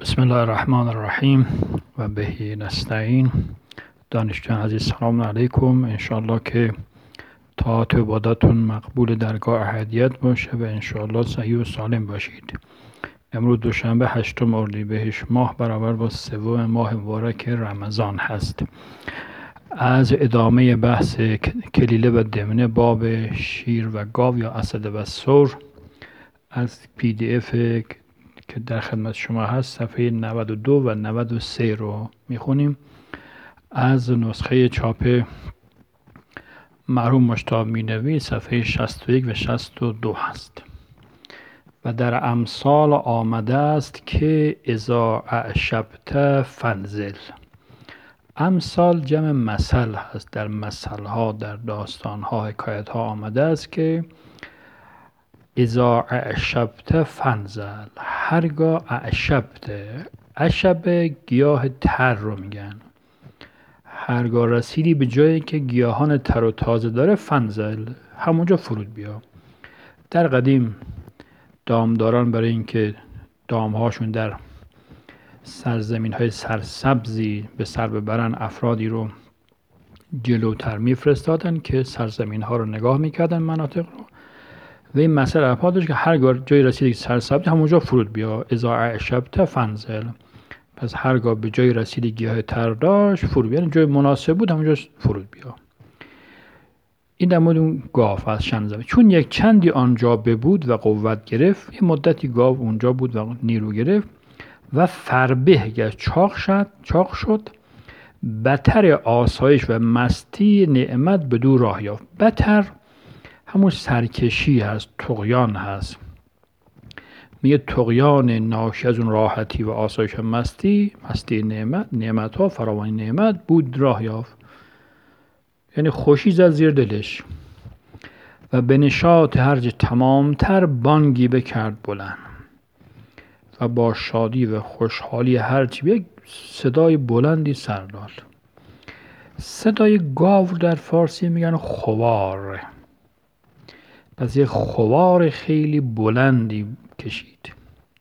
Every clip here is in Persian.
بسم الله الرحمن الرحیم و بهی نستعین. دانشجویان عزیز سلام علیکم. انشاءالله که طاعت و عبادتون مقبول درگاه احدیت باشه و انشاءالله صحیح و سالم باشید. امروز دوشنبه 8 اردیبهشت ماه برابر با 3 ماه مبارک رمضان هست. از ادامه بحث کلیله و دمنه باب شیر و گاو یا اسد و ثور از PDF که در خدمت شما هست صفحه 92 و 93 رو میخونیم. از نسخه چاپ مرحوم مجتبی مینوی صفحه 61 و 62 هست و در امثال آمده است که اذا اعشبت فانزل. امثال جمع مثل هست. در مثل ها، در داستان ها، حکایت ها آمده است که اذا اعشبت فانزل، هرگاه اعشبت، عشب گیاه تر رو میگن، هرگاه رسیدی به جایی که گیاهان تر و تازه داره فانزل، همونجا فرود بیا. در قدیم دامداران برای اینکه دامهاشون در سرزمین های سرسبزی به سر ببرن افرادی رو جلوتر میفرستادن که سرزمین ها رو نگاه میکردن، مناطق رو، و این مسئله اپا داشت که هرگاه جایی رسیدی که سرسبزی همونجا فرود بیا. اذا اعشبت فانزل، پس هرگاه به جایی رسیدی گیاه تر داشت فرود بیا، یعنی جای مناسب بود همونجا فرود بیا. این در مورد اون گاو از شنزمه. چون یک چندی آنجا ببود و قوت گرفت، یه مدتی گاو اونجا بود و نیرو گرفت و فربه گشت، چاق شد، بتر آسایش و مستی نعمت بدو راه یافت. بتر همون سرکشی هست، طغیان هست. میگه طغیان ناشی از اون راحتی و آسایش و مستی نعمت ها، فراوانی نعمت بود راه یافت، یعنی خوشی زد زیر دلش. و به نشاط هرچه تمامتر بانگی بکرد بلند، و با شادی و خوشحالی هرچی یک صدای بلندی سر داد. صدای گاو در فارسی میگن خوار، پس یک خوار خیلی بلندی کشید.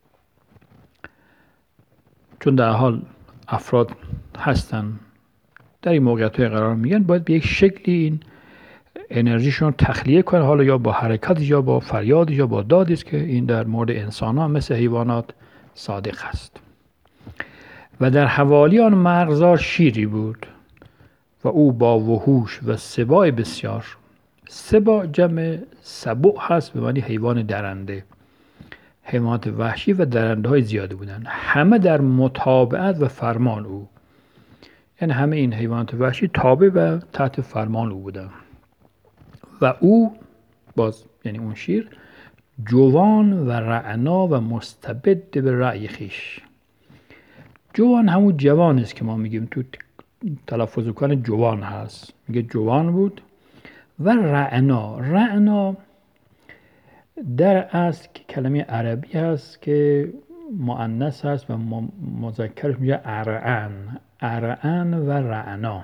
چون در حال افراد هستن در این موقعیت های قرار میگن، باید به یک شکلی این انرژیشون رو تخلیه کنن، حالا یا با حرکت یا با فریاد یا با دادی است که این در مورد انسان ها مثل حیوانات صادق است. و در حوالی آن مرغزار شیری بود و او با وحوش و سباع بسیار. سباع جمع سبوع هست به معنی حیوان درنده، حیوانات وحشی و درنده های زیاده بودن، همه در متابعت و فرمان او، یعنی همه این حیوانات وحشی تابع و تحت فرمان او بودن. و او باز یعنی اون شیر جوان و رعنا و مستبد به رأی خیش. جوان همون جوان است که ما میگیم، تو تلفظ کنه جوان هست، میگه جوان بود. و رعنا در اصل که کلمه عربی هست که مؤنث هست و مذکرش میگه ارعن و رعنا.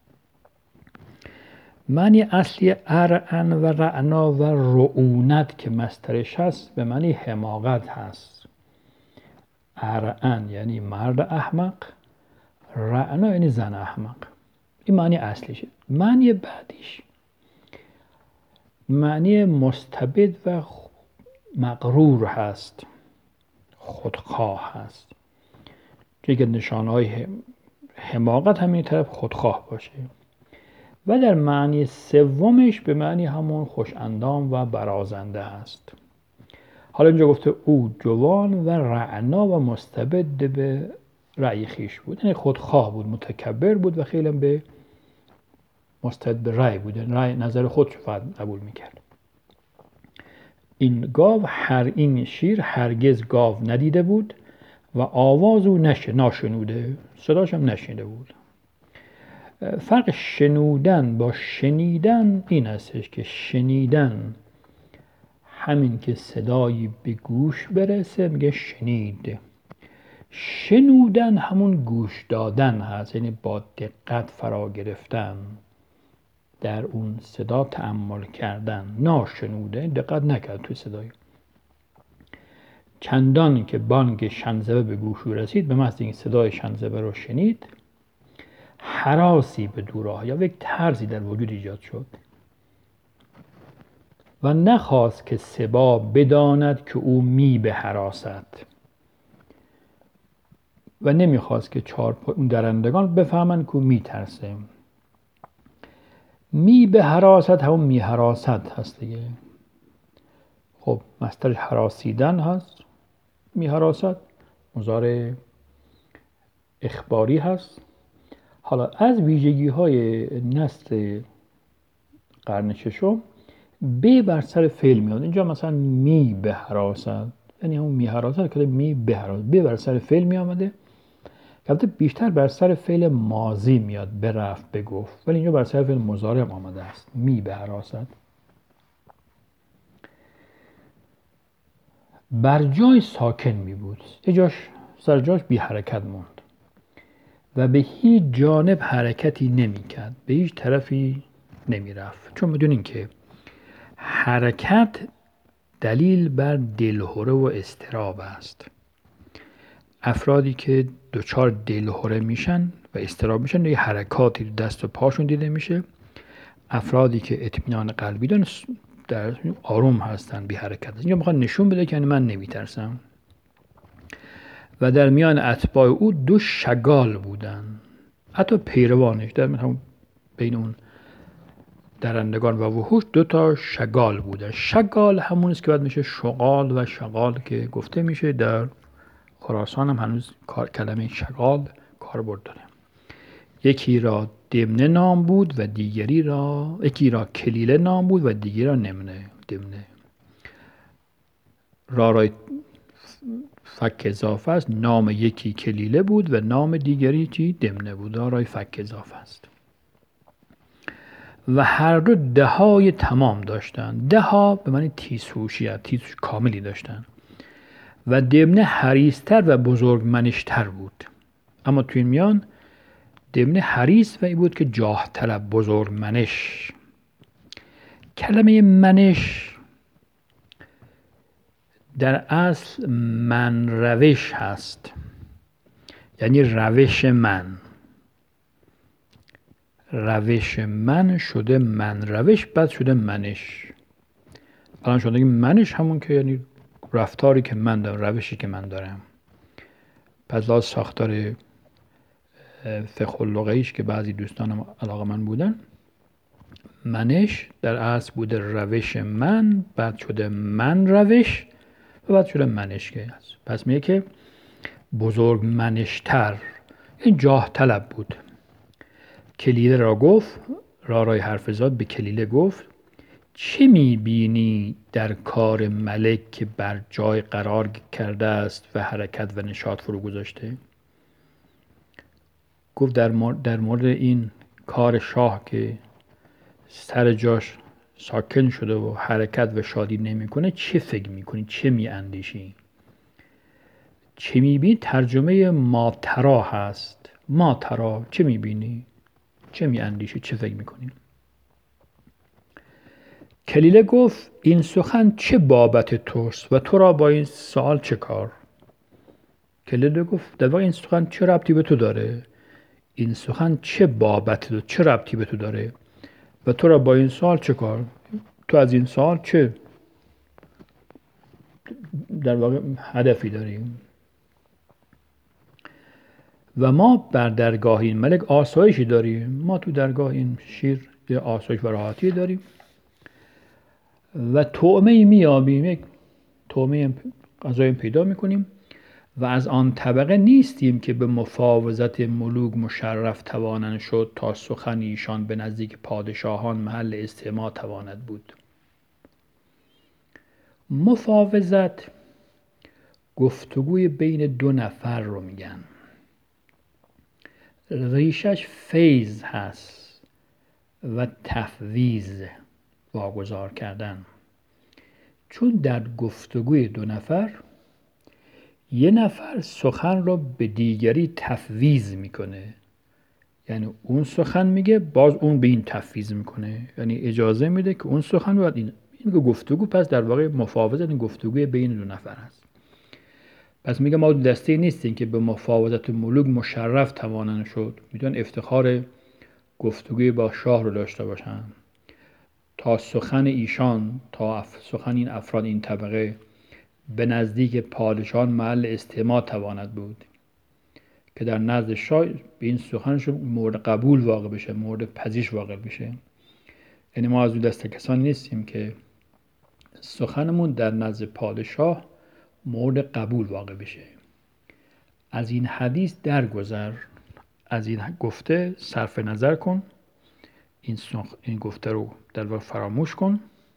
معنی اصلی ارعن و رعنا و رعونت که مصدرش هست به معنی حماقت هست. ارعن یعنی مرد احمق، رعنا یعنی زن احمق. این معنی اصلیشه. معنی بعدیش معنی مستبد و مغرور هست، خودخواه هست. که نشانهای حماقت همین طرف خودخواه باشه. و در معنی سومش به معنی همون خوش اندام و برازنده هست. حالا اینجا گفته او جوان و رعنا و مستبد به رأی خیش بود، یعنی خودخواه بود، متکبر بود و خیلی به مستبد به رأی بود، رأی نظر خودش فقط قبول میکرد. این شیر هرگز گاو ندیده بود و آواز او ناشنوده، صداش هم نشنیده بود. فرق شنودن با شنیدن این هستش که شنیدن همین که صدایی به گوش برسه میگه شنید. شنودن همون گوش دادن هست، یعنی با دقت فرا گرفتن، در اون صدا تأمل کردن. ناشنوده دقت نکرد توی صدای. چندان که بانگ شنزبه به گوش رسید، به محض اینکه صدای شنزبه رو شنید، هراسی به دوراه یا یک ترسی در وجود ایجاد شد و نخواست که سبا بداند که او می به هراست و نمیخواست که اون درندگان بفهمند که او می ترسه. می به هراست همون می هراست هست دیگه. خب مصدرش هراسیدن هست، می هراست مضارع اخباری هست. حالا از ویژگی های نثر قرن ششم به بر سر فعل میاد. اینجا مثلا می به هراست، یعنی همون می هراست که می به هراست، به بر سر فعل می آمده. البته بیشتر بر سر فعل ماضی میاد، به رفت به گفت، ولی اینجا بر سر فعل مضارع هم آمده است، می به هراست. بر جای ساکن می بود، سر جاش بی حرکت موند و به هیچ جانب حرکتی نمی کرد، به هیچ طرفی نمی رفت. چون میدونین که حرکت دلیل بر دلهره و اضطراب است. افرادی که دچار دلهره میشن و اضطراب میشن، یه حرکاتی دست و پاشون دیده میشه. افرادی که اطمینان قلبی دارن در آروم هستن، بی حرکت. اینجا میخواد نشون بده که من نمیترسم. و در میان اتباع او 2 شگال بودن، حتی پیروانش، در همون بین اون درندگان و وحوش 2 تا شگال بودن. شگال همون است که بعد میشه شغال و شغال که گفته میشه. در خراسان هم هنوز کلمه شغال کاربرد داره. یکی را دمنه نام بود و یکی را کلیله نام بود و دیگری را دمنه. رارای فک اضافه است. نام یکی کلیله بود و نام دیگری چی؟ دمنه بود. رارای فک اضافه است. و هر دو دهای تمام داشتند. دها به معنی تیزهوشیت، تیزهوشی کاملی داشتند. و دمنه حریص‌تر و بزرگمنش‌تر بود. اما توی این میان دمنه حریص و این بود که جاه طلب، بزرگمنش. کلمه منش در اصل من روش هست، یعنی روش من شده من روش، بعد شده منش. الان شده منش همون که یعنی رفتاری که من دارم، روشی که من دارم. پس لازم ساختار فقه اللغویش که بعضی دوستانم علاقه‌مند بودن، منش در اصل بوده روش من، بعد شده من روش و بعد شده منش که هست. پس میگه که بزرگ منشتر، این جاه طلب بود. کلیله را گفت، رای حرف زاد به کلیله گفت چه میبینی در کار ملک که بر جای قرار کرده است و حرکت و نشاط فرو گذاشته؟ گفت در مورد این کار شاه که سر جاش ساکن شده و حرکت و شادی نمیکنه چه فکر میکنی؟ چه میاندیشی؟ چه میبینی ترجمه ما ترا هست. ما ترا، چه میبینی؟ چه میاندیشی؟ چه فکر میکنی؟ کلیله گفت این سخن چه بابت توست و تو را با این سوال چه کار؟ کلیله گفت در واقع این سخن چه ربطی به تو داره؟ این سخن چه بابت تو، چه ربطی به تو داره و تو را با این سوال چه کار؟ تو از این سوال چه در واقع هدفی داریم؟ و ما بر درگاه این ملک آسایشی داریم. ما تو درگاه این شیر یه آسایش و راحتی داریم و طعمه میابیم، یک طعمه غذایی پیدا میکنیم و از آن طبقه نیستیم که به مفاوضت ملوک مشرف توانند شد تا سخن ایشان به نزدیک پادشاهان محل استماع تواند بود. مفاوضت گفتگوی بین 2 نفر رو میگن. ریشش فیض هست و تفویض، واگذار کردن. چون در گفتگوی 2 نفر یه نفر سخن رو به دیگری تفویض میکنه، یعنی اون سخن میگه باز اون به این تفویض میکنه، یعنی اجازه میده که اون سخن رو این میگه گفتگو. پس در واقع مفاوضت این گفتگوی بین 2 نفر است. پس میگه ما دسته نیستیم که به مفاوضت ملوک مشرف توانند شد، میتونن افتخار گفتگوی با شاه رو داشته باشن تا سخن ایشان، تا سخن این افراد این طبقه به نزدیک پادشاهان محل استماع تواند بود که در نزد شاه به این سخنشون مورد قبول واقع بشه، مورد پذیرش واقع بشه. یعنی ما از اون دسته کسانی نیستیم که سخنمون در نزد پادشاه مورد قبول واقع بشه. از این حدیث درگذر، از این گفته صرف نظر کن، این گفته رو در واقع فراموش کن.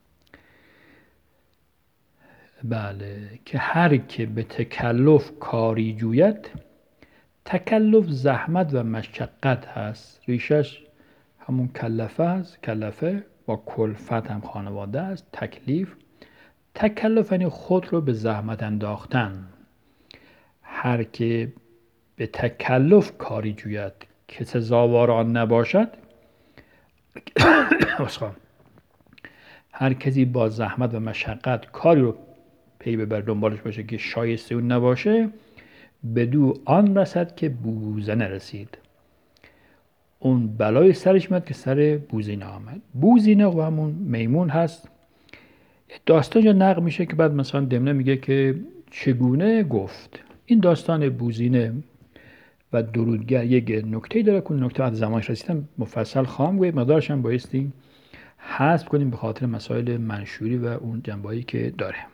بله، که هر که به تکلف کاری جوید، تکلف زحمت و مشقت هست، ریشش همون کلفه هست، کلفه با کلفت هم خانواده است. تکلف یعنی خود رو به زحمت انداختن. هر که به تکلف کاری جوید که سزاوار آن نباشد، هر کسی با زحمت و مشقت کاری رو پی ببر دنبالش باشه که شایسته اون نباشه، بدو آن رسد که بوزنه رسید. اون بلای سرش میاد که سر بوزینه آمد. بوزینه و همون میمون هست. داستان جا نقل میشه که بعد مثلا دمنه میگه که چگونه گفت. این داستان بوزینه و درودگر یک نکته داره که نکته از زمانش رسیدم مفصل خواهم گوید، مقدارش هم بایستی حذف کنیم به خاطر مسائل منشوری و اون جنبه‌ای که داره.